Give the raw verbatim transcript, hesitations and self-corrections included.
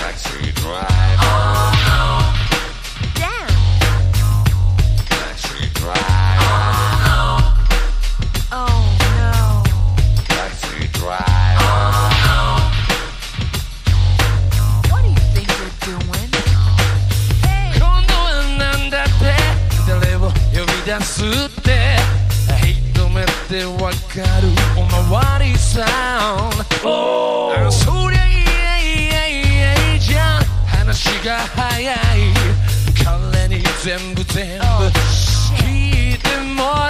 Taxi driver. Oh, oh. Damn. Taxi driver. Oh, oh. Oh, no. Taxi driver. Oh, oh. What do you think you're doing? Hey. 今度はなんだって誰を呼び出すって一目でわかるおまわりさん、oh. そりゃいやいやいやじゃん話が早い彼に全部全部聞いても